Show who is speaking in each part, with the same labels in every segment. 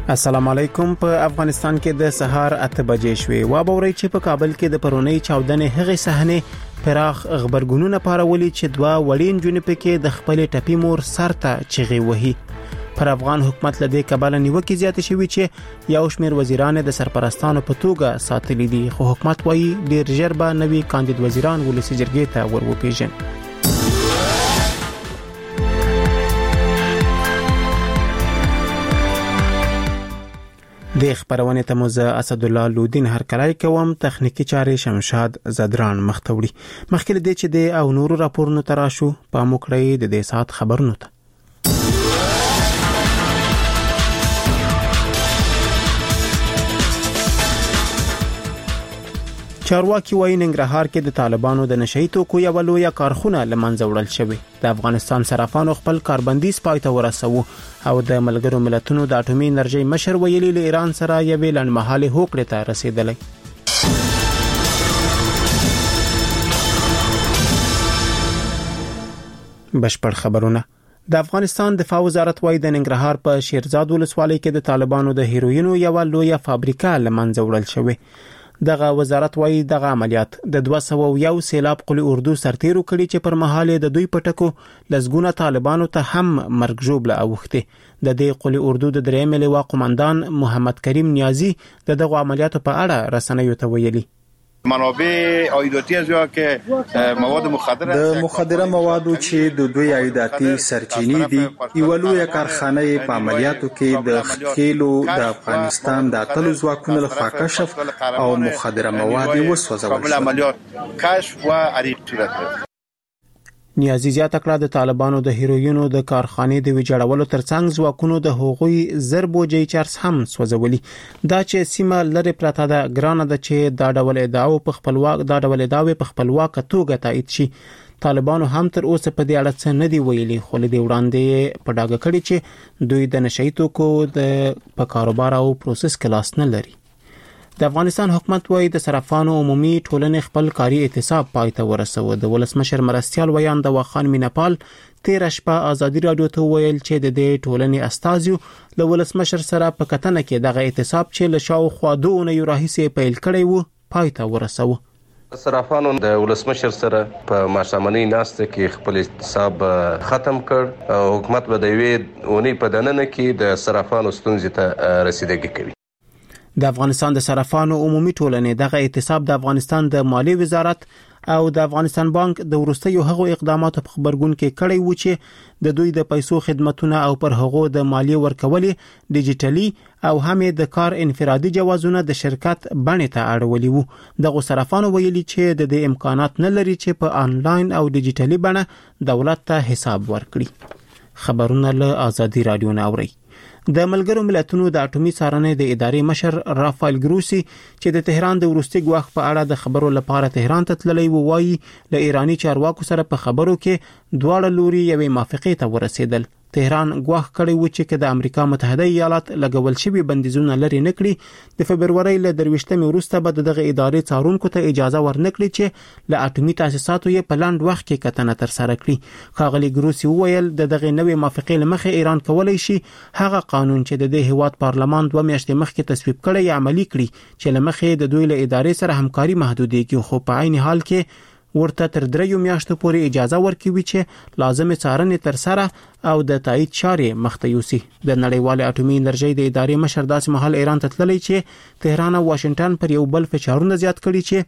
Speaker 1: السلام علیکم. په افغانستان کې د سهار 8 بجې شوې. وابوري چې په کابل کې د پرونی چاودنې هغه صحنه پراخ خبرګونونه پارولي چې دوا وړین جون پکې د خپل ټپی مور سرته چغې وهي. پر افغان حکومت لدې کابل نیوکه زیات شوی چې یو شمېر وزیران د سرپرستانو په توګه ساتلي دي، خو حکومت وایي ډیر ژر به نوي کاندید وزیران ولسی جرګې ته ورپېژن. د خبرونه ته موزه اسد الله لودین هر کلای کوم، تخنیکی چارې شمشاد زدران مختوړي. مخکې دې چې د او نورو راپورونو تراشو په موکړې د دې سات خبرونه ته چارواکي وایي ننګرهار کې د طالبانو د نشئی توکو یو لوی کارخونه لمنځه وړل شوې. د افغانستان صرافانو خپل کاربندیز پای ته ورسوي او د ملګرو ملتونو د اټومي انرژي مشر ویلي له ایران سره یو لنډمهاله هوکړه ته رسیدلې. بشپړ خبرونه. د افغانستان دفاع وزارت وایي د ننګرهار په شیرزاد ولسوالۍ کې د طالبانو د هیروینو یو لوی فابریکه لمنځه وړل شوې. دغه وزارت وایي دغه عملیات د 201 سیلاب قلی اردو سرتیرو کړي چې پر مهاله د دوی پټکو لزګونه طالبانو ته هم مرګ جوړه اوخته. د دې قلی اردو د درېم لواء قومندان محمد کریم نیازی دغه عملیاتو په اړه رسنیو ته ویلي.
Speaker 2: منابع عایداتی از یا که مواد مخدره
Speaker 3: د مخدره موادو چې د دوی عایداتی سرچینې دي یو لوی کارخانه په عملیاتو کې د خېلو د افغانستان د اتلو ځواکونو لخوا کشف او مخدره مواد وسوځول شول.
Speaker 2: عملیات کشف و عریق صورت
Speaker 1: نیازی زیاته کړه د طالبانو د هیروینو د کارخانې د ویجاړولو ترڅنګ ځواکونو د هغوی زربو جې چارس هم سوځولي. دا چې سیمه لري پراته ده ګرانه ده چې دا ډول ادعاو په خپلواک توګه تایید شي. طالبانو هم تر اوسه په دې اړه څه نه دی ویلي، خو له دې وړاندې په ډاګه کړي چې دوی د نشئی توکو په کاروبار او پروسس کې لاس نه لري. د افغانستان حکومت وایي د صرافانو عمومي ټولنې خپل کاري احتساب پای ته ورسوي. د ولسمشر مرستيال ویان د واخان مینپال 13 شپه ازادي رادیو ته ویل چې د دې ټولنې استازیو له ولسمشر سره په کتنه کې دغه احتساب چې له شاوخوا 2 اونۍ راهیسې پیل کړی وو پای ته ورسوي.
Speaker 4: صرافانو د ولسمشر سره په ماشامنۍ ناسته کې خپل احتساب ختم کړ. حکومت به د یوې اونۍ په دننه کې د صرافانو ستونزې ته رسیدګي کوي.
Speaker 1: د افغانستان د صرافانو عمومي ټولنې دغه احتساب د افغانستان د مالی وزارت او د افغانستان بانک د وروستیو هغو اقداماتو په خبرګون کې کړی و چې د دوی د پیسو خدماتونه او پر هغو د مالی ورکولې ډیجیټلی او هم د کار انفرادي جوازونه د شرکت باندې ته اړولې وو. دغه صرافانو ویلي چې د دې امکانات نه لري چې په آنلاین او ډیجیټلی باندې دولت ته حساب ورکړي. خبرونه له ازادي رادیو نه اوري. د ملګرو ملتونو د اټومي څارنې د ادارې مشر رافایل ګروسی چې د تهران د وروستي ګواښ په اړه د خبرو لپاره تهران ته تللی و، وایي له ایرانی چارواکو سره په خبرو کې دواړه لوري یوې موافقې ته ورسېدل. تهران ګواښ کړی و چې د امریکا متحده ایالات لګول شوی بندیزونه لري نکړي د فبرवरी له 23 وروسته به دغه ادارې څارونکو ته اجازه ورنکړي چې له اټومي تاسیساتو یې په لاند وخت کې کتنه تر سره کړي. ښاغلي ګروسی وویل دغه نوې موافقې لمخې ایران کولای شي هغه قانون چې د دې هیواد پارلمان 2 میاشتې مخکې تصویب کړی عملی کړي چې لمخې د دوی له ادارې سره همکاري محدودېږي، خو په عین حال کې ورته تر 3 میاشتو پورې اجازه ورکوي چې لازمه څارنې تر سره او د تایید چارې مخته یوسي. د نړیوال اټومي انرژي د ادارې مشر داسې مهال ایران ته تللی چې تهران او واشنگټن پر یو بل فشارونه زیات کړي چې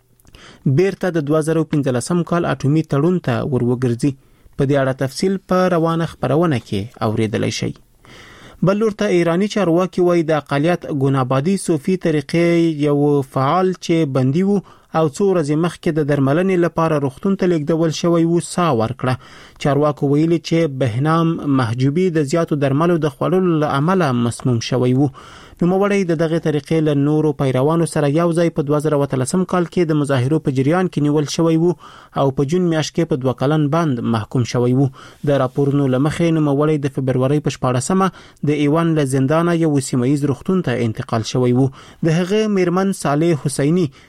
Speaker 1: بیرته د 2015 کال اټومي تړون ته وروګرځي. په دې اړه تفصیل په روانه خبرونه کې اوریدلای شئ. بلور ته ایرانی چارواکي وایي د اقلیت ګنابادي صوفي طریقې یو فعال چې بندي وو او څو ورځې مخکې د درملنې لپاره روغتون ته لیږدول شوی و سا ورکړه. چارواکو ویلي چې بهنام محجوبي د زیاتو درملو د خوړلو له امله مسموم شوی و. نوموړی د دغه طریقې له نورو پیروانو سره یو ځای په 2013 کال کې د مظاهرو په جریان کې نیول شوی و او په جون میاشت کې په 2 کلن بند محکوم شوی و. د راپورونو لمخې نوموړی د فبرवरी په 14مه د ایوان له زندانه یو سیمایي روغتون ته انتقال شوی و. د هغه میرمن صالح حسینی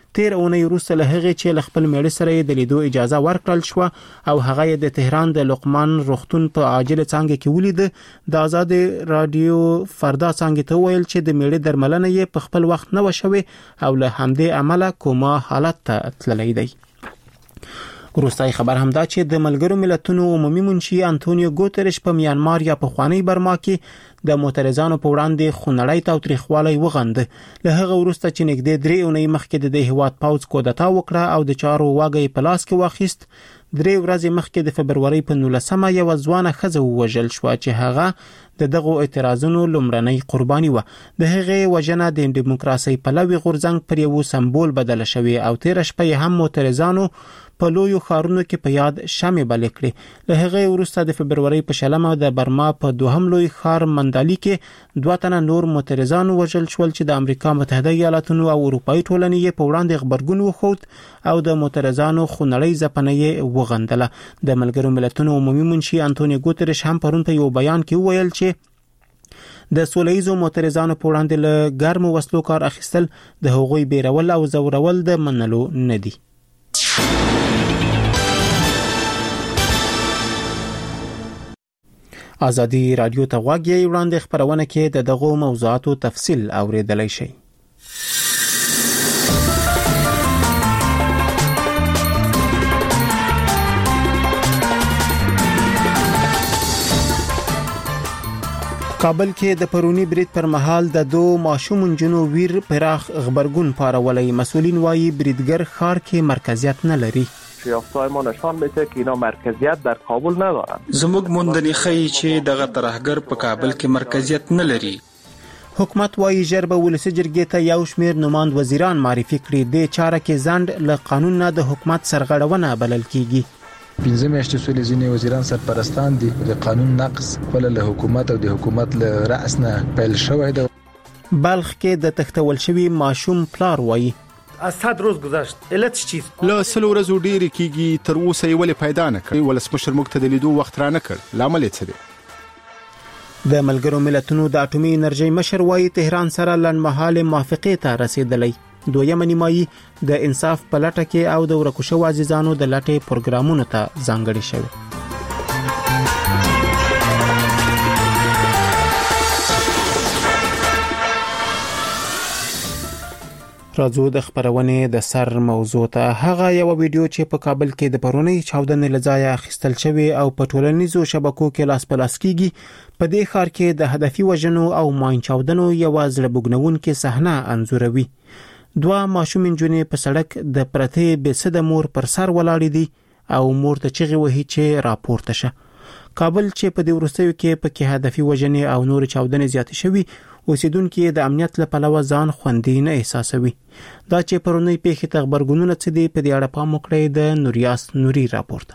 Speaker 1: تیر اونۍ وروسته له هغې چې له خپل میړه سره د لیدو اجازه ورکړل شو او هغه د تهران د لقمان روغتون په عاجله څانګه کې ولید د آزاد رادیو فردا څانګه ته ویل چې د میړه درملنه یې په خپل وخت نه وشوي او له همدې عمله کومه حالت ته تللی دی. وروستای خبر هم دا چې د ملګرو ملتونو عمومي منشي انټونیو ګوتریش په میانمار یا په خوانی برما کې د معترضانو په وړاندې خونړی تاوتریخوالی وغند. له هغه وروسته چې نږدې 3 اونۍ مخکې د هیواد پوځ کودتا وکړه او د چارو واګي په لاس کې واخیست، 3 ورځې مخکې د فبرورۍ په 19 یو ځوانه ښځه ووژل شو چې هغه د دغه اعتراضونو لومړنۍ قرباني و. د هغې وژنه د دیموکراسي پلوي غورځنګ پر یو سمبول بدل شوی او تیر شپه هم معترضانو په لویو ښارونو کې په یاد شمع بل کړي. له هغې وروسته د فبرورۍ په 20 د برما په دوهم لوی ښار مندالي کې 2 تنه نور معترضان وژل شول چې د امریکا متحده ایالاتونو او اروپאי ټولنې په وړاندې خبرګون وښود او د معترضانو خونړۍ ځپنه وغندله. د ملګرو ملتونو عمومي منشي انټونیو ګوتریش هم پرون په یو بیان کې وویل چې د سولهیزو معترضانو په وړاندې له ګرمو وسلو کار اخیستل د هغوی بیرول او زورول د منلو نه دي. آزادی رادیو ته غوږی وړاندې خبرونه کې د دغو موضوعاتو تفصیل اوریدلای شئ. کابل کې د پرونی برید پر مهال د 2 ماشوم جنو ویر پراخ خبرګون پارولای. مسئولین وایي بریدګر ښار کې مرکزیت نه لري.
Speaker 5: یافته‌های ما نشان میده که اینا مرکزیت در کابل ندارن.
Speaker 3: زموږ موندنې ښیي چې دغه ترهګر په کابل کې مرکزیت نه لري.
Speaker 1: حکومت وايي ژر به ولسي جرګې ته یو شمېر نماند وزیران معرفي کړي. د چاره کې ځنډ له قانون نه د حکومت سرغړونه بلل کیږي.
Speaker 6: 15 میاشتې سولې ځینې وزیران سرپرستان دي. د قانون نقض خپل له حکومت او د حکومت له رأس نه پیل شوی دی.
Speaker 1: بلخ کې د تختول شوی ماشوم پلار وایي
Speaker 7: از 100 روز گذشت علت چیز
Speaker 8: له 100 ورځو ډېر کېږي تر اوسه یې ولې پیدا نه کړ. ولسمشر موږ ته د لیدو وخت را نه کړ. لامل یې څه دی؟
Speaker 1: د ملګرو ملتونو د اټومي انرژي مشر وایي تهران سره لنډمهاله موافقه ته رسیدلی. دویم نیمایي د انصاف په لټه کې او د ورکو شوو عزیزانو د لټې پروګرامونو ته ځانګړي شوی. راځو د خبرونه د سر موضوع ته. هغه یو ویډیو چې په کابل کې د پرونی چاودنې لځای اخیستل شوی او په ټولنیزو شبکو کې لاس په لاس کیږي په دې ښار کې د هدفي وژنو او ماین چاودنو یو ځل بوګنونکې صحنه انځوروي. 2 ماشوم جنې په سړک د پرته بسد مور پر سر ولاړې دي او مور ته چغې وهي چې راپورته شه. کابل چې په دې ورستیو کې په کې هدفي وژنې او نور چاودنې زیات شوي اوسیدونکو د امنیت لپاره ځان خوندي نه احساسوي. دا چې پرونی پیښې ته خبرګونونه څه دي په دې اړه پام وکړئ. د نوریاس نوري راپورټ.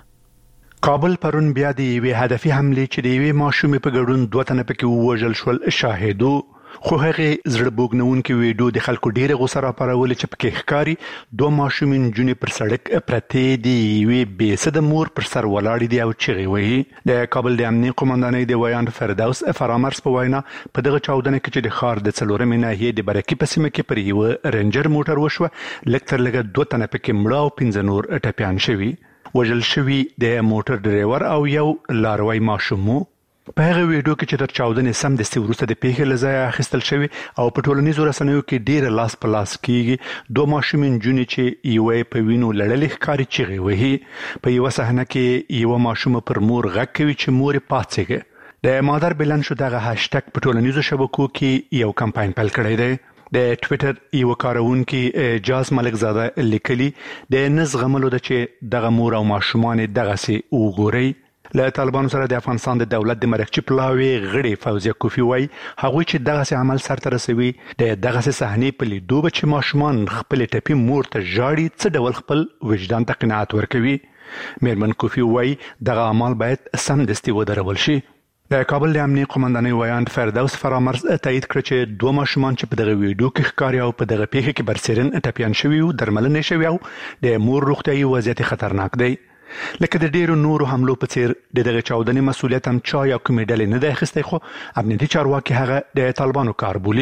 Speaker 9: کابل پرون بیا د یوې هدفي حمله چې د یوې ماشومې په ګډون 2 تنه پکې ووژل شول شاهدو. خو هغه زړه بوګنونکې ویډیو د خلکو ډیره غوسه راپارول چې پکې ښکاری 2 ماشومین جنې پر سړک پرته دي وی بسد مور پر سر ولاړ دي او چغې وهي. د کابل د امنیت قومندانۍ د ویاند فردوس فرامرز په وینا په دغه چاودنه کې چې د ښار د څلورمې ناحیې د برکې په سیمه کې پر یو رنجر موټر وشو لکتر لګه 2 تنه پکې مړه او 15 نور ټپيان شوي. وژل شوی د موټر ډرایور او یو لاروی ماشوم. په هغه ویډیو کې چې تر چاودنې سم د وروسته د پیښې لځای اخیستل شوی او په ټولنیزو رسنیو کې ډیر لاس په لاس کیږي. 2 ماشومین جونې چې یو په وینو لړلې ښکاری چغې وهي. په یو صحنه کې یو ماشوم پر مور غږ کوي چې مور پاتېږي. د مادر بلن شو دغه هاشټګ په ټولنیزو شبکو کې یو کمپاین پیل کړی دی. د ټوئیټر یو کارونکي جاز ملک زاده لیکلي د نزغملو د چې دغه مور او ماشومان دغه سي وګوري. له طالبانو سره د افغانستان د دولت د مرکچی پلاوی غړي فوزیه کوفی وای هغه چې دغه سي عمل سره رسوي د دغه سي صحنې په لیدو به چې ماشومان خپل ټپي مور ته ژاړي څه ډول خپل وجدان ته قناعت ورکوي. میرمن کوفی وای دغه عمل باید سم دستي ودرول شي. د کابل د امنیت قومندانۍ ویاند فردوس فرامرز تایید کړ چې 2 ماشومان چې په دغه ویډیو کې ښکاري او په دغه پیښه کې برسېرن ټپيان شوي او درملنه شوي او د مور روغتيایي وضعیت خطرناک دی. لکه د ډیرو نورو حملو په څیر د دغه چاودنې مسولیت هم چا یا کومې ډلې نه دی اخیستی خو امنیتي چارواکي هغه د طالبانو کار بولي.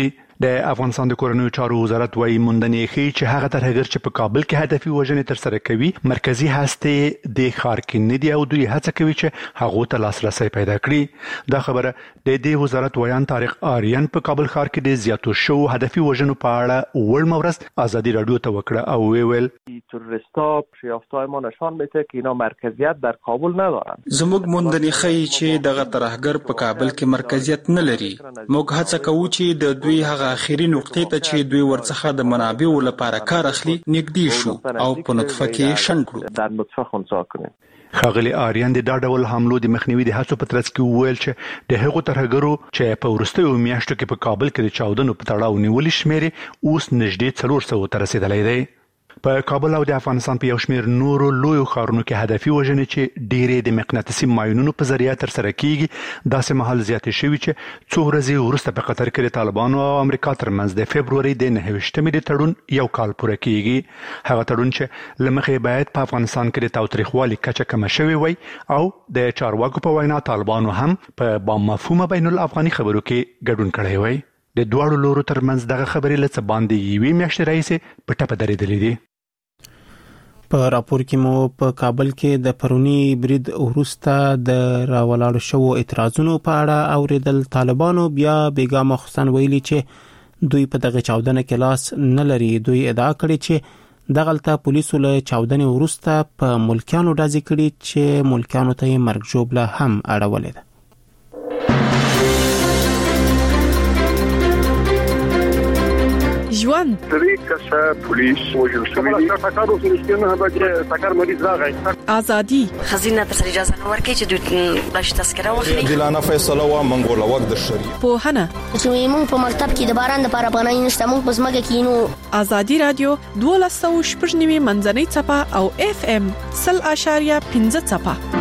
Speaker 9: د افغانستان د کورنیو چارو وزارت وايي موندنې ښيي چې هغه ترهګر چې په کابل کې هدفي وژنې ترسره کوي مرکزی هسته د ښار کې نه دی او دوی هڅه کوي چې هغه ته لاسرسي پیدا کړي. دا خبره د دې وزارت ویان طارق آریان په کابل ښار کې د زیاتو شو هدفي وژنو په اړه وړ مورز ازادي رادیو ته وکړه او ویل
Speaker 5: تروریستا یافته‌های ما نشان میده که اینا مرکزیت در کابل ندارن.
Speaker 3: زموږ موندنې ښيي چې دغه ترهګر په کابل کې مرکزیت نه لري. موږ هڅه کوو چې د دوی هغه اخیری نقطې ته چې دوی ورڅخه د منابعو لپاره کار اخلي نږدې شو او په نطفه کې شنډ کړو.
Speaker 5: در نطفه خنثی کنیم.
Speaker 9: ښاغلي آریان د ډول حملو د مخنیوي د هڅو په ترڅ کې وویل چې د هغو ترهګرو چې په وروستیو میاشتو کې په کابل کې د چاودنو په تړاو نیولې شمیرې اوس نږدې 400 ته رسیدلې دی. په کابل او د افغانستان په یو شمېر نورو لویو ښارونو کې هدفي وژنې چې ډېرې د مقناطیسي ماینونو په ذریعه ترسره کیږي داسې مهال زیاتې شوي چې څو ورځې وروسته په قطر کې د طالبانو او امریکا ترمنځ د فبروري د 29مې د تړون یو کال پوره کیږي. هغه تړون چې لمخې باید په افغانستان کې د تاوتریخوالي کچه کمه شوې وي او د چارواکو په وینا طالبانو هم په با مفهومه بین الافغاني خبرو کې ګډون کړی وي. د دواړو لورو ترمنځ دغه خبرې لڅ باندې یوې میاشتې راهیسې په ټپه درېدلې دي.
Speaker 1: په راپور کې مو په کابل کې د پرونی برید وروسته د راولاړ شو اعتراضونو په اړه اوریدل. طالبانو بیا بیګا مخصن ویلي چې دوی په دغه چاودنه کې لاس نه لري. دوی ادعا کړې چې دغلته پولیسو له چاودنې وروسته په ملکیانو ډازې کړي چې ملکیانو ته یې مرګ ژوبله هم اړولې ده.
Speaker 10: ژوند
Speaker 11: درې کسه پولیس وژل شوي دي. ټاکارو سره نه بچي ټاکار مریض راغی.
Speaker 10: ازادي
Speaker 12: خزینه تر اجازه نه ورکړي چې دوی بلش تذکره واخلي.
Speaker 13: دلانه فیصله وا منګوله وخت د شری
Speaker 10: په هنه
Speaker 14: چې موږ په مکتب کې د باران د لپاره پناه نشته موږ په ځمکه کې نو.
Speaker 10: ازادي رادیو 12.9 منځنۍ چپه او FM 0.5 چپه.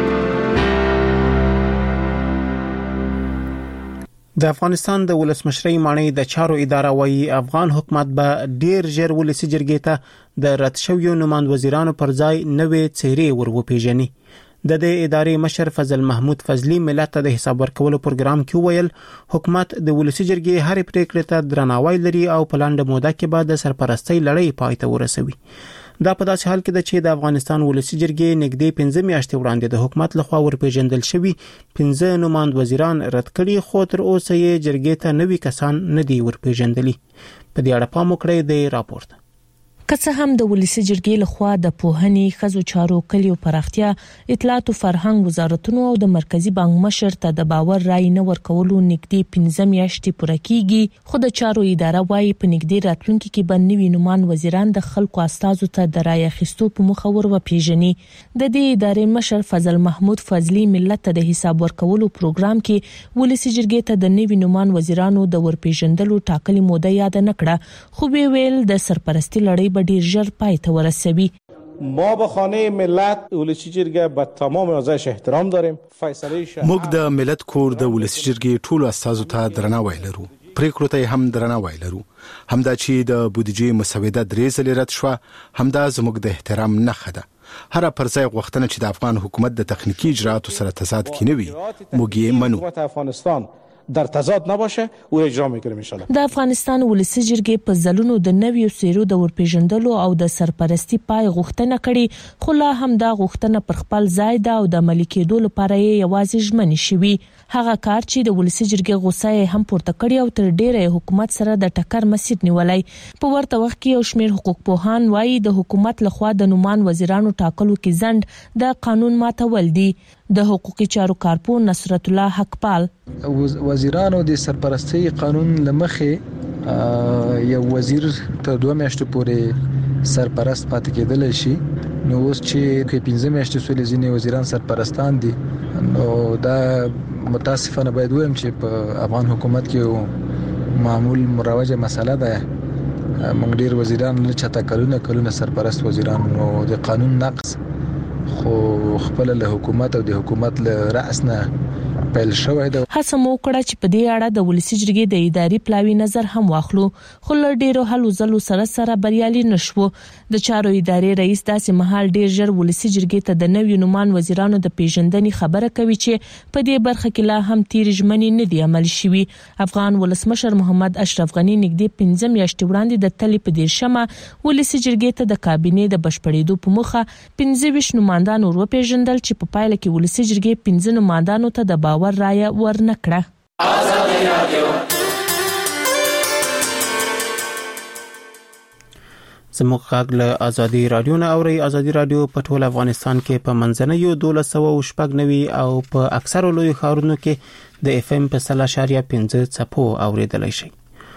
Speaker 1: د افغانستان د ولسمشرۍ مانۍ د چارو اداره وايي افغان حکومت به ډیر ژر ولسی جرګې ته د رد شویو نماند وزیرانو پر ځای نوې څېرې ورو-پیژني. د دې ادارې مشر فضل محمود فضلی ملت ته د حساب ورکولو پروګرام کې ویل حکومت د ولسی جرګې هر پریکړې ته درناوی لري او په لاندې موده کې به د سرپرستۍ لړۍ پای ته ورسوي. دا په داسې حال کې ده چې د افغانستان ولسی جرګې نږدې 15 میاشتې وړاندې د حکومت لخوا ورپېژندل شوي 15 نماند وزیران رد کړي خو تر اوسه یې جرګې ته نوي کسان نه دي ورپېژندلي. په دې اړه پام وکړئ د راپورټ.
Speaker 15: که څه هم د ولسی جرګې لخوا د پوهنې خزو چارو کلیو پراختیا اطلاعات او فرهنګ وزارتونو او د مرکزی بانک مشر ته د باور رای نه ورکولو نږدې 15 میاشتې پوره کیږي خو د چارو اداره وايي په نږدې راتلونکي کې بنوي نومان وزیران د خلکو استازو ته د رای اخیستو په مخ ور وپیژني. د دې ادارې مشر فضل محمود فضلی ملت ته د حساب ورکولو پروګرام کې ولسی جرګې ته د نوي نومان وزیرانو د ورپیژندلو ټاکلي موده یاد نه کړه خو به ویل د سرپرستی لړۍ ډیر ژر پای ته ورسوي.
Speaker 16: ما به خانه ملت ولسی جرګه با تمام ازایش احترام داریم.
Speaker 8: موږ د ملت کور د ولسی جرګې ټولو استازو ته درناوی لرو. پریکړو ته هم درناوی لرو. همدا چې د بودیجې مسوده درې ځلې رد شوه همدا زموږ د احترام نښه ده. هر پرځای غوښتنه چې د افغان حکومت د تخنیکی اجراءاتو سره تضاد کې نه وي موږ یې منو.
Speaker 16: افغانستان در تضاد نباشه او اجرا میکنیم ان شاء الله.
Speaker 15: د افغانستان ولسی جرګې په ځلونو د نویو سیرو د ورپېژندلو او د سرپرستی پای غوښتنه کړي خو لا هم دا غوښتنه پر خپل ځای ده او د عملي کېدو لپاره یې یوازې ژمنې شوي. هغه کار چې د ولسی جرګې غوسه هم پورته کړی او تر ډیره حکومت سره د ټکر مسیر نیولای. په ورته وخت کې یو شمېر حقوق پوهان وایي د حکومت لخوا د نومان وزیرانو ټاکلو کې ځند د قانون ماتول دي. د حقوقي چارو کارپون نصرت الله حقپال
Speaker 6: وزیرانو د سرپرستی قانون لمخې یو وزیر ته 2 میاشتې پورې سرپرست پاتې کېدل شي نو اوس چې 15 میاشتې سولې ځینې وزیران سرپرستان دي نو دا متاسفانه باید وایم چې په افغان حکومت کې معمول مروجه مسله ده. موږ ډیر وزیران له چاته کلونه سرپرست وزیران نو د قانون نقض خو خپل له حکومت او د حکومت له رأس نه پیل شوې ده.
Speaker 15: هڅه مو کړه چې په دې اړه د ولسی جرګې د اداري پلاوي نظر هم واخلو، خو له ډیرو هلو ځلو سره بریالي نشو. د چارو ادارې رئیس داسې مهال ډیر ژر ولسی جرګې ته د نویو نومان وزیرانو د پیژندنې خبره کوي چې په دې برخه کې لا هم تیر ژمنې نه دي عمل شوي. افغان ولسمشر محمد اشرف غنی نږدې 15 میاشتې وړاندې د تلې په 10مه ولسی جرګې ته د کابینې د بشپړېدو په موخه 15 نمائندان ور وپیژندل چې په پایله کې ولسی جرګې 15 نمائندانو ته د باور رایه ورنکړه.
Speaker 1: زموږ غږ له ازادي رادیو نه اوري. ازادي رادیو په ټول افغانستان کې په منځنیو 1290 او په اکثرو لوی ښارونو کې د اف ام په 100.5 څپو اوریدلای شي.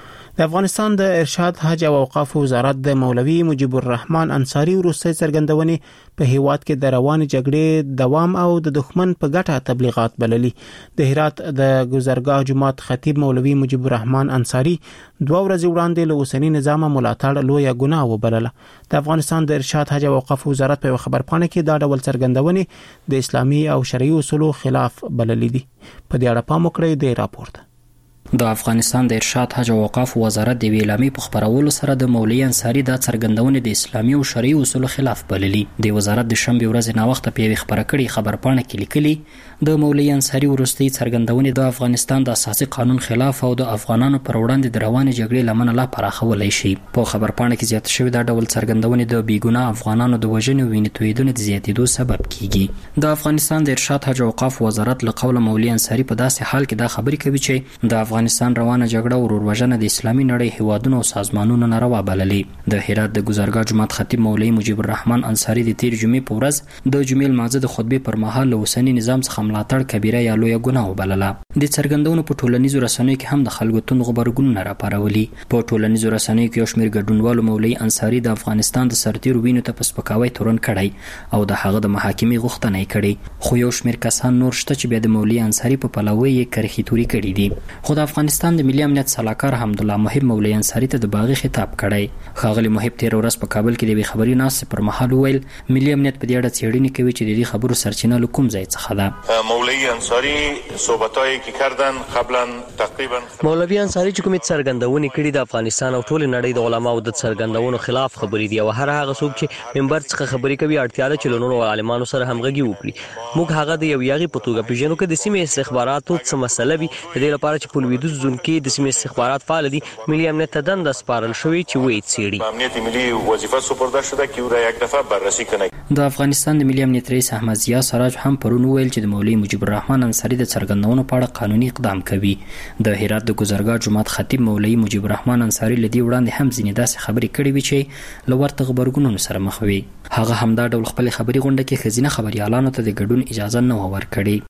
Speaker 1: د افغانستان د ارشاد حج او اوقاف وزارت د مولوي مجيب الرحمن انصاری وروستي څرګندونې په هیواد کې د روان جګړې دوام او د دښمن په ګټه تبلیغات بللي. د هرات د گذرګاه جماعت خطیب مولوي مجيب الرحمن انصاری 2 ورځې وړاندې له اوسنی نظام ملاتړ لویه ګناه وبلله. د افغانستان د ارشاد حج او اوقاف وزارت په خبرپاڼه کې دا ډول څرګندونې د اسلامي او شرعي اصولو خلاف بللي دي. په دې اړه پام وکړئ د راپورته.
Speaker 17: د افغانستان د ارشاد حج او اوقاف وزارت د ویلامي په خبرولو سره د مولوي انصاری د څرګندونې د اسلامي او شرعي اصولو خلاف بللي. د وزارت د شنبه ورځ نه وخت په خبره کړي خبرپاڼه کې لیکلي د مولوي انصاری وروستي څرګندونې د افغانستان د اساسي قانون خلاف او د افغانانو پر وړاندې د روانې جګړې لمنه لا پراخولای شي. په خبرپاڼه کې زیاته شوی دا ډول څرګندونې د بیګناه افغانانو د وژنې او وینې تویدنې د زیاتېدو سبب کیږي. د افغانستان د ارشاد حج او اوقاف وزارت له قوله مولوي انصاری په داسې حال کې دا خبرې کوي چې د افغانستان روانه جګړه او وروژنه د اسلامي نړۍ هیوادونو او سازمانونو ناروا بللي. د هرات د گذرګاه جماعت خطیب مولوي مجيب الرحمن انصاری د تیر جمعې په ورځ د جمعې الماضي د خطبې پر مهال له اوسنی نظام څخه ملاتړ کبیره یا لویه ګناه وبلله. د څرګندونو په ټولنیزو رسنیو کې هم د خلکو تون غبرګونونه راپارولي. په ټولنیزو رسنیو کې یو شمېر ګډونوالو مولوي انصاری د افغانستان د سرتیرو وینو ته په سپکاوي تورن کړی او د هغه د محاکمې غوښتنه کړې. خو یو شمېر کسان نور شته چې بیا د مولوي انصاری په پلوي یې کرخي توري کړي دي. خو د افغانستان د ملي امنیت سلاکار حمدالله محب مولوي انصاری ته د باغی خطاب کړی. خاغلی محب تیر ورځ په کابل کې د خبري ناس پر مهال ویل ملي امنیت په دې اړه څېړنې کوي چې د دې خبرو سرچینه له کوم ځای څخه ده.
Speaker 18: مولوی انصاری صحبتایی که کردن قبلا تقریبا
Speaker 19: مولوی انصاری چې کوم څرګندونې کړي د افغانستان او ټول نړۍ د علماو د څرګندونو خلاف خبرې دي او هر هغه څوک چې منبر څخه خبرې کوي اړتیا ده چې لونو عالمانو سره همغږي وکړي. موږ هغه د یو یاغي په توګه پیژنو کې د سیمې استخباراتو څه مسله وي د دې لپاره چې په لویدیځ زون کې د سیمې استخبارات فعال دي. ملي امنیت ته دنده سپارل شوې چې وایي څېړي.
Speaker 18: امنیت ملي وظیفه سپرده شده که او را یک دفعه بررسی کنه.
Speaker 17: د افغانستان د ملي امنیت رئیس احمد ضیا سراج هم پرون ویل چې د مولوي مجيب الرحمن انصاری د څرګندونو په اړه قانوني اقدام کوي. د هرات د گذرګاه جماعت خطیب مولوي مجيب الرحمن انصاری لدی وړاندې هم ځینې داسې خبرې کړې وي چې له ورته خبرګونونو سره مخ وي. هغه هم دا ډول خپل خبري غونډه کې خزینه خبريالانو ته د ګډون اجازه نه ورکړي.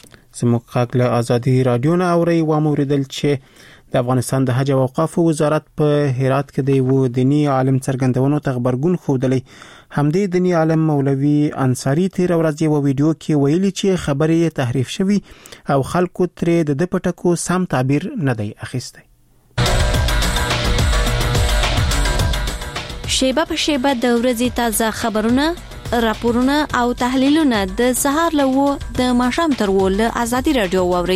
Speaker 1: زموږ غږ له ازادي رادیو نه اوري و موریدل چې د افغانستان د حج او اوقاف وزارت په هرات کې د یو دینی عالم څرګندونو ته خبرګون خوده. همدې دینی عالم مولوي انصاری تیر ورځ یو ویډیو کې ویلي چې خبرې تحریف شوی او خلکو ترې د پټکو سم تعبیر نه دی اخیستی.
Speaker 20: شیبه په شیبه د ورځې تازه خبرونه، راپورونه او تحلیلونه د سهار له د ماښام تر ول ازادي رادیو ووري.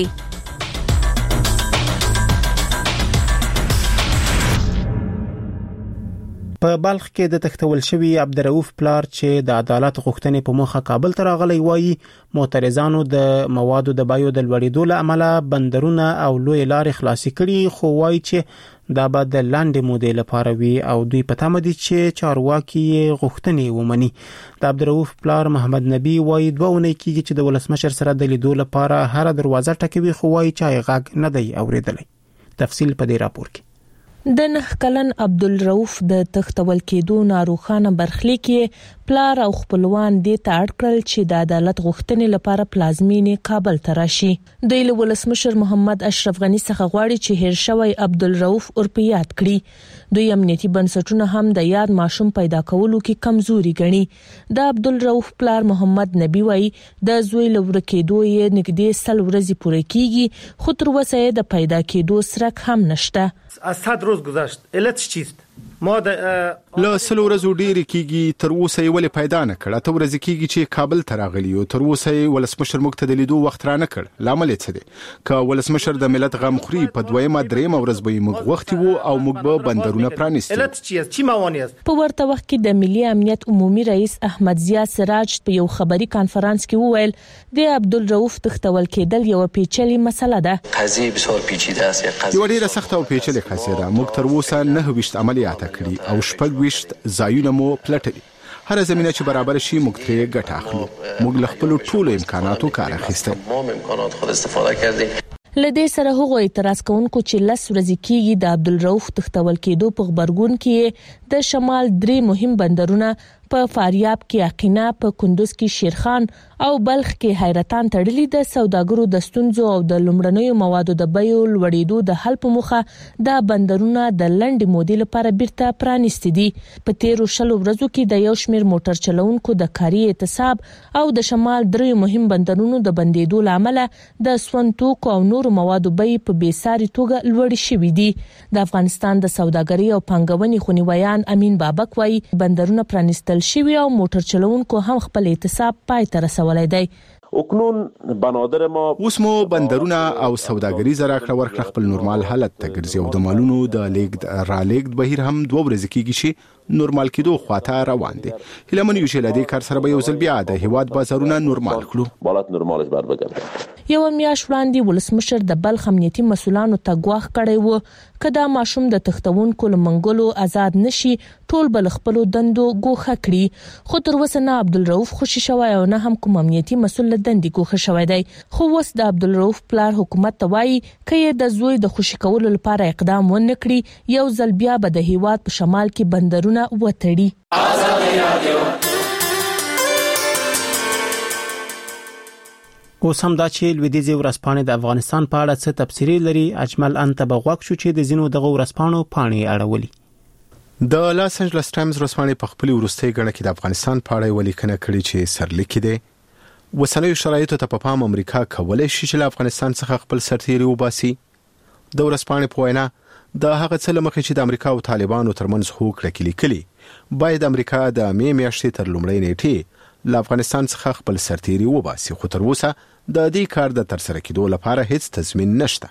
Speaker 1: په بلخ کې د تختول شوی عبدالرؤف پلار چې د عدالت غوښتنې په مخه کابل ته راغلی وایي معترضانو د موادو د بیو د لوړېدو له امله بندرونه او لوی لارې خلاصې کړي، خو وایي چې دا به د لاندې مودې لپاره وي او دوی په تمه دي چې چارواکي غوښتنې ومني. د عبدالرؤف پلار محمد نبی وایي 2 اونۍ کېږي چې د ولسمشر سره د لیدو لپاره هر دروازه ټکوي، خو وایي چې غږ نه دی اوریدلی. تفصیل په دې راپور کې.
Speaker 15: د 9 کلن عبدالرؤف د تختول کېدو ناروخانه برخلیک پلار او خپلوان دې ته اړ کړل چې د عدالت غوښتنې لپاره پلازمینې کابل ته راشي. د ولسمشر محمد اشرف غنی څخه غواړي چې هیر شوی عبدالرؤف اورپیات کړي. دوی امنیتي بنسټونه هم د یاد ماشوم پیدا کولو کې کمزوري ګڼي. د عبدالرؤف پلار محمد نبی وایي د زوی لورکېدو یې نږدې 100 ورځې پوره کیږي، خو تر اوسه د پیدا کېدو سرک هم نشته.
Speaker 7: از 100 روز گذشت. علتش چیست؟ ما د
Speaker 8: له سلو ورځو ډیر کیږي تر اوسه یې ولې پیدا نه کړ. ته ورځ کیږي چې کابل ته راغلی او تر اوسه یې ولسمشر موږ ته د لیدو وخت را نه کړ. لامل یې څه دی؟ که ولسمشر د ملت غم خوري په دویمه درېمه ورځ به موږ وخت وو او موږ به بندرونه پرانیستو.
Speaker 15: په ورته وخت کې د ملي امنیت عمومي رئیس احمد ضیا سراج په یو خبري کانفرنس کې وویل د عبدالرؤف تختول کېدل یو پیچلې مسله ده.
Speaker 21: قضیه بسیار پیچیده است.
Speaker 8: یو ډیره سخته او پیچلې قضیه ده. موږ تر اوسه 9 عملیات کړي او 6 ځایونه مو پلټلي. هر زمينه چې برابر شي موږ ترې ګټه اخلو. موږ له خپل ټولو امکاناتو کار اخیسته.
Speaker 15: لدې سره هغه اعتراض کوونکو چې 10 ورځې کېږي د عبدالرؤف تختول کېدو په خبرګون کې د شمال 3 مهم بندرونه په فاریاب کې اقینا، په کندوز کې شیرخان او بلخ کې حیرتان تړلي د سوداګرو د ستونزو او د لومړنیو موادو د بیو لوړېدو د حل په موخه د بندرونه د لنډې مودې لپاره بیرته پرانیستي دي. په 13 ورځو کې د یو شمېر موټر چلوونکو د کاري اعتصاب او د شمال 3 مهم بندرونو د بندیدو لامل د سونتوک او نور موادو بیې په بیساري توګه لوړې شوې دي. د افغانستان د سوداګرۍ او پانګونې خونیویان امین بابک وايي بندرونه پرانیستل شوی او موټر چلوونکو هم خپل اعتصاب پای ته رسولی دی.
Speaker 8: اوس مو بندرونه او سوداګریز راکړه ورکړه خپل نورمال حالت ته ګرځي او د مالونو د لیږد رالېږد بهیر هم 2 ورځې کېږي چې نورمال کېدو خواته روان دي. هیلمن یو چې لدې کار سره به یو ځل بیا د هیواد بازارونه نورمال کړو.
Speaker 15: یو میاشت وړاندې ولسمشر د بلخ امنیتي مسولانو ته ګواښ کړی و کدا ماشوم د تختونکو لمنګلو آزاد نشي ټول بل خپل دندو ګوښه کړي. خو تر اوسه نه عبدالرؤف خوشی شوی او نه هم کوم امنیتي مسول دندې ګوښه شوی دی. خو اوس د عبدالرؤف پلار حکومت ته وایي چې د زوی د خوشی کولو لپاره اقدام ونه کړي یو ځل بیا به د هیواد په شمال کې بندرونه وتړي.
Speaker 1: اوس هم دا چې لویدیځي ورځپاڼې د افغانستان په اړه څه تفسیری لري. اجمل انت بغواک شو چې د زینو دغه ورځپاڼو پاڼې اړولي.
Speaker 8: د لاس انجلس ټایمز ورځپاڼې په خپل ورستۍ غړ کې د افغانستان په اړه ولیکنه کړې چې سرلیک دی وسنوي شرایطو ته په پام امریکا کولای شي چې له افغانستان څخه خپل سرتیري وباسي. د ورځپاڼې په وینا د هغه څه لمخې چې د امریکا او طالبانو ترمنځ هوکړه کې لیکلي باید امریکا د مې میاشتې تر لومړۍ نیټې له افغانستان څخه خپل سرتیري وباسي. خو تر اوسه د دې کار د ترسره کېدو لپاره هیڅ تضمین نشته.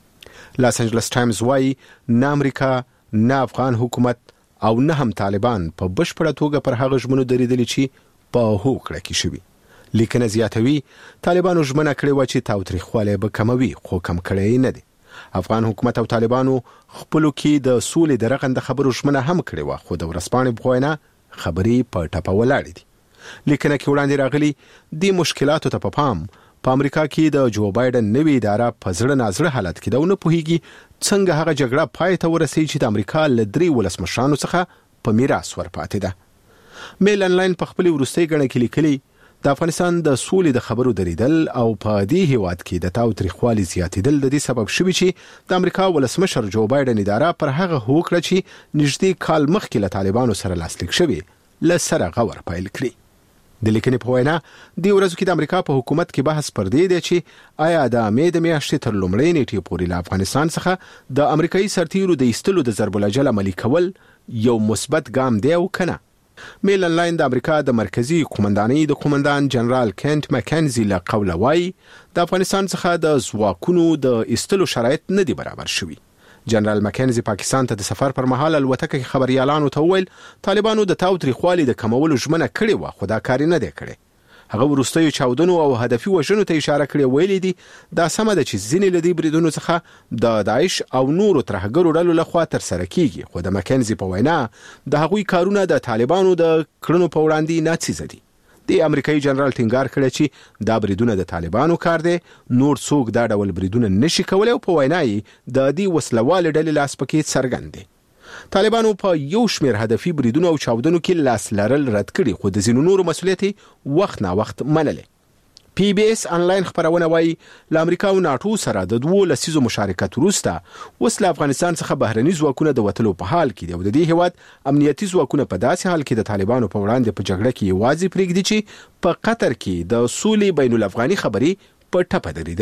Speaker 8: لاس انجلس ټایمز وايي نه امریکا نه افغان حکومت او نه هم طالبان په بشپړه توګه پر هغه ژمنو درېدلي چې په هوکړه کې شوي. لیکنه زیاتوي طالبانو ژمنه کړې و چې تاوتریخوالی به کموي خو کم کړی نه دي. افغان حکومت او طالبانو خپلو کې د سولې د رغند خبرو ژمنه هم کړې و خو د ورځپاڼې په وینا خبرې په ټپه ولاړې دي. لیکنه کې وړاندې راغلي د مشکلاتو ته په پام په امریکا کې د جو بایدن نوې اداره په زړه نازړه حالت کې دونه پوهیږي څنګه هغه جګړه پای ته ورسېږي چې د امریکا له 3 ولسمشرانو څخه په میراث ورپاتې ده. میل انلاین په خپل ورستۍ غړ کې لیکلي د افغانستان د سولې د خبرو درېدل او په دې هیواد کې د تاوتریخوالي زیاتېدل د دې سبب شوی چې د امریکا ولسمشر جو بایدن اداره پر هغه هوکړه چې نږدې کال مخکې له طالبانو سره لاسلیک شوی له سره غور پیل کړی. د لیکنې په وینا د ورځو کې د امریکا په حکومت کې بحث پر دې دی چې آیا د مې د میاشتې تر لومړۍ نیټې پورې له افغانستان څخه د امریکایي سرتیرو د ایستلو د ضرب العجل عملي کول یو مثبت ګام دی او کنه. میل انلاین د امریکا د مرکزی قومندانۍ د قومندان جنرال کینټ مکنزي له قوله وايي د افغانستان څخه د ځواکونو د ایستلو شرایط نه دي برابر شوي. جنرال مکنزي پاکستان ته د سفر پر مهال الوتکه کې خبريالانو ته وویل طالبانو د تاوتریخوالي د کمولو ژمنه کړې و خو دا کار نه دی کړی. هغه وروستیو چاودنو او هدفي وژنو ته اشاره کړې ویلي دي دا سمه ده چې ځینې له دې بریدونو څخه د داعش او نورو ترهګرو ډلو لخوا ترسره کیږي خو د مکنزي په وینا د هغوی کارونه د طالبانو د کړنو په وړاندې ناڅیزه دي. د امریکایي جنرال ټینګار کړی چې دا بریدونه د طالبانو کار دی نور څوک دا ډول بریدونه نشي کولای او په وینا یې د دې وسلوال ډلې لاس پکې څرګند دی. طالبانو په یو شمېر هدفي بریدونو او چاودنو کې لاس لرل رد کړي خو د ځینو نورو مسؤلیت وخت نا وخت منلې. پی بی اس انلاین خبرونه وايي ل امریکا او ناتو سره د 2 لسیزو مشارکت وروسته اوس له افغانستان څخه بهرني ځواکونه د وټلو په حال کې دي او د دې هیواد امنیتي ځواکونه په داسې حال کې د طالبانو په وړاندې په جګړه کې یوازې پرېږدي چې په قطر کې د سولې بین الافغاني خبري په ټپه درېدلې.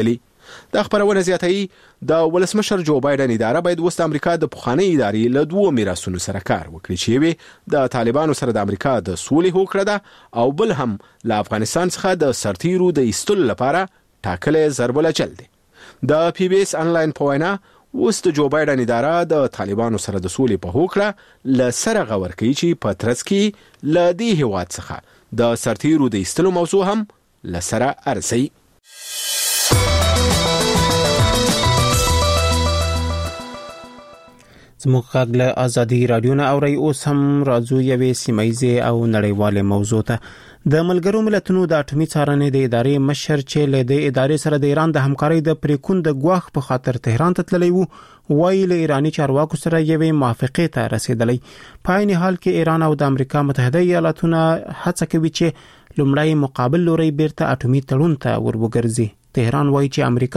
Speaker 8: د خبرونه زیاتوي د ولسمشر جو بایدن اداره باید وست امریکا د پخوانی ادارې له دوه میراثونو سره کار وکړي چې وي د طالبانو سره د امریکا د سولې هوکړه ده او بل هم له افغانستان څخه د سرتیرو د ایستلو لپاره ټاکلې ضرب العجل دی. د پی بی اس انلاین په وینا اوس د جو بایدن اداره د طالبانو سره د سولې په هوکړه له سره غور کوي چې په ترڅ کې له دې هیواد څخه د سرتیرو د ایستلو موضوع هم له سره ارزي.
Speaker 1: زموږ غږ له ازادي رادیو نه اوري. اوس هم راځو یوې سیمایي او نړیواله موضوع ته. د ملګرو ملتونو د اټومي څارنې د ادارې مشر چې له د ادارې سره د ایران د همکارۍ د پریکون د غواخ په خاطر تهران ته تللی وو، وایي له ایرانی چارواکو سره یوې موافقه ته رسیدلی. په عین حال کې ایران او د امریکا متحده ایالاتونه هڅه کوي چې لومړی مقابل لوري بیرته اټومي تړون ته وروګرځي. تهران وایي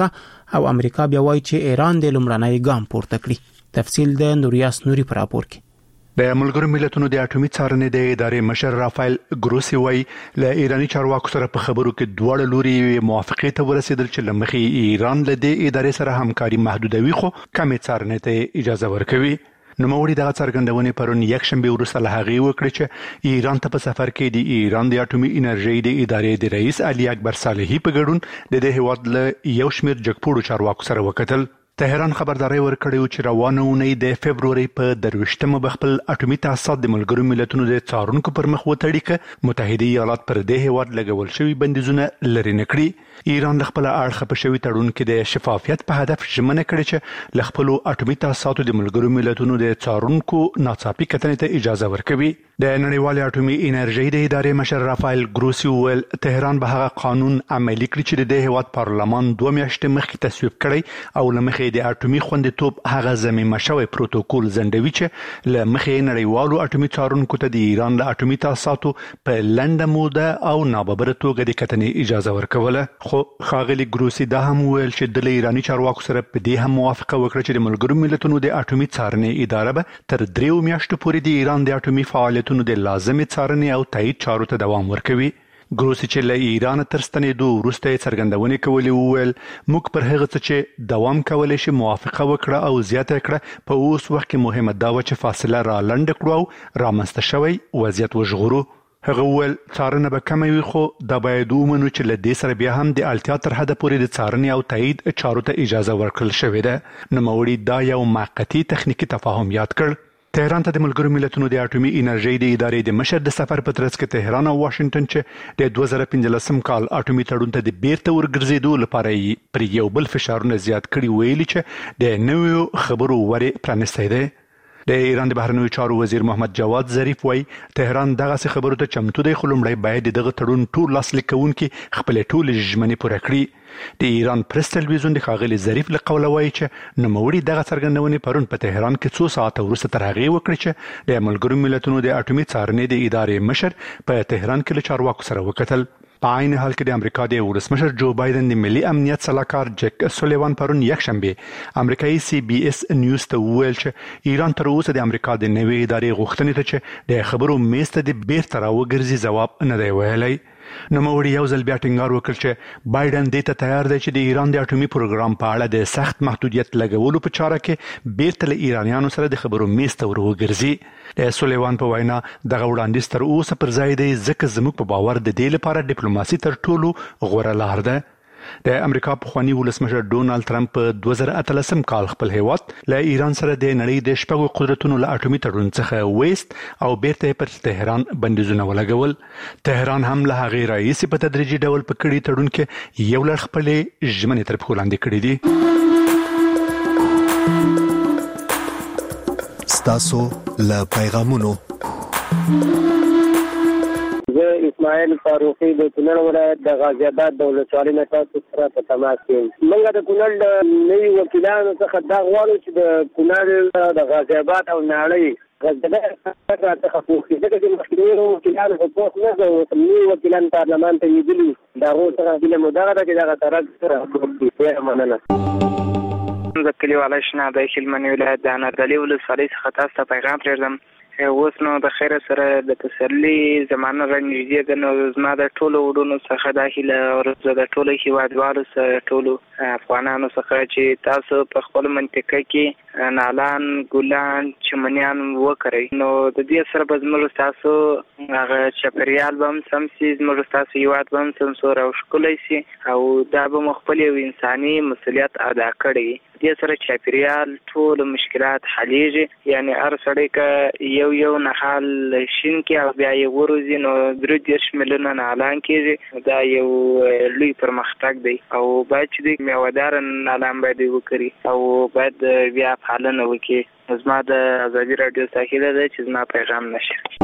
Speaker 1: چې امریکا بیا وایي چې ایران د لومړنۍ ګام پورته کړي. تفصیل د نوریاس نوري پر راپور کې.
Speaker 9: د ملګرو ملتونو د اټومي څارنې د ادارې مشر رافایل ګروسی وایي له ایرانی چارواکو سره په خبرو کې دواړه لوري موافقه ته ورسېدل چې لمخې ایران له دې ادارې سره همکاري محدودوي خو کمې څارنې ته اجازه ورکوي. نوموړي دغه څرګندونې پرون یکشنبه وروسته له هغې وکړې چې ایران ته په سفر کې د ایران د اټومي انرژۍ د ادارې د رئیس علي اکبر صالحي په ګډون د دې هیواد له یو شمېر جګپوړو چارواکو سره وکتل. تهران خبرداري ورکړې چې روانه اونۍ د فبروري په 23مه بخپل اټومي تاسیسات د ملګرو ملتونو د څارونکو پر مخ وتړي ک متحده ایالات پر دې هیواد لګول شوی بندیزونه لري نه کړی. ایران خپل اړخ په شوی تړون کې د شفافیت په هدف ژمنه کړې چې ل خپل اټومي تاسیساتو د ملګرو ملتونو د څارونکو ناڅاپي کتنې ته اجازه ورکوي. د نړیوال اټومي انرژۍ د ادارې مشر رافایل ګروسی ویل تهران به هغه قانون عملي کړي چې د هیواد پارلمان 2 میاشتې مخکې تصویب کړی او لمخې د اټومي خوندیتوب هغه ضمیمه شوی پروتوکول زندوي چې لمخې نړیوالو اټومي څارونکو ته د ایران د اټومي تاسیساتو په لنډه موده او ناببره توګه د کتنې اجازه ورکوله. خو ښاغلي ګروسی دا هم ویل چې د ایرانی چارواکو سره په دې هم موافقه وکړه چې د ملګرو ملتونو د اټومي څارنې اداره به تر 3 میاشتو پورې د ایران د اټومي فعالیتونو د لازمي څارنې او تایید چارو ته دوام ورکوي. ګروسی چې له ایران تر ستنېدو وروسته څرګندونې کولې وویل موږ پر هغه څه چې دوام کولی شي موافقه وکړه او زیاته کړه. په اوس وخت کې مهمه دا وه چې فاصله را لنډه کړو او رامنځته شوی وضعیت وژغورو. هغه وویل څارنه به کمه وي خو دا باید ومنو چې له دې سره بیا هم د اړتیا تر حده پورې د څارنې او تایید چارو ته اجازه ورکړل شوې ده. نوموړي دا یو موقتي تخنیکي تفاهم یاد کړ. تهران ته د ملګرو ملتونو د اټومي انرژۍ د ادارې د مشر د سفر په ترڅ کې تهران او واشنگټن چې د 2015 کال اټومي تړون ته د بیرته ورګرځېدو لپاره پر یو بل فشارونه زیات کړي ویلي چې د نویو خبرو ورې پرانستی دی. د ایران د بهرنیو چارو وزیر محمد جواد ظریف وایي تهران دغه خبرو ته چمتو دی خو لومړی باید دغه تړون ټول لاسلیک کوونکي خپل ټول ژمنې پوره کړي. د ایران پریس تلویزیون د ښاغلي ظریف له قوله وایي چې نوموړي دغه څرګندونې پرون په تهران کې څو ساعته وروسته تر هغې وکړې چې د ملګرو ملتونو د اټومي څارنې د ادارې مشر په تهران کې له چارواکو سره وکتل. په عین حال کې د امریکا د ولسمشر جو بایدن د ملي امنیت سلاکار جک سولیوان پرون یکشنبه امریکایي سی بي اس نیوز ته وویل چې ایران تر اوسه د امریکا د نوې ادارې غوښتنې ته چې د خبرو میز ته د بیرته راوګرځي ځواب نه دی ویلی. نوموړي یو ځل بیا ټینګار وکړ چې بایدن دې ته تیار دی چې د ایران د اټومي پروګرام په اړه د سخت محدودیت لګولو په چاره کې بیرته له ایرانیانو سره د خبرو میز ته وروګرځي. د سولیوان په وینا دغه وړاندیز تر اوسه پر ځای دی ځکه زموږ په باور د دې لپاره ډیپلوماسي تر ټولو غوره لار ده. د امریکا پخوانی ولسمشر ډونالد ټرمپ په 2013 کال خپل هیواد له ایران سره د نړۍ د شپږو قدرتونو له اټومي تړون څخه ویست او بیرته پر تهران بندیزونه ولګول. تهران هم له هغې راهیسې په تدریجي ډول په کړي تړون کې یو لړ خپلې ژمنې تر پښو لاندې کړي دي.
Speaker 2: ستاسو له پیغامونو
Speaker 22: اسماعیل فاروقی د کونړ ولایت د غازی آباد د ولسوالۍ نه تاسو سره په تماس یم. موږ د کونړ د نوي وکیلانو څخه دا غواړو چې د کونړ د غازی آباد او ناړۍ غزه څخه پوښتنه ځکه چې مخکې وکیلانو په پوښت نه کوي نوي وکیلان پارلمان ته یېدلي د هغو څخه هیله مو دغه ده چې دغه طرف سره ډېره مننه.
Speaker 23: زه کلیواله شنابه هلمند ولایت د انارګلي ولسوالۍ څخه تاسو ته پیغام پرېږدم
Speaker 3: اوس نو د خیر سره د تسلی زمانه رانږدې ده، نو زما د ټولو وروڼو څخه د هیله ورځ د ټولو هیوادوالو سره ټولو افغانانو څخه چې تاسو په خپل منطقه کې نالان ګلان چمنیان وکړئ، نو د دې سره به زموږ تاسو هغه چاپیریال به هم سم سي، زموږ تاسو هیواد به هم سمسور او ښکلی سي، او دا به مو خپل یو انساني مسؤلیت ادا کړی. دې سره چاپیریال ټول مشکلات حلیږي، یعنی هر سړی که یو نهال شین کې او بیا یې وروزي نو 30 میلیونه نالان کېږي. دا یو لوی پرمختګ دی او باید چې د میوهدار نالان باید وکړي او باید بیا پالنه وکړي. زما د ازادي راډیو څخه ده چې زما پیغام نشي.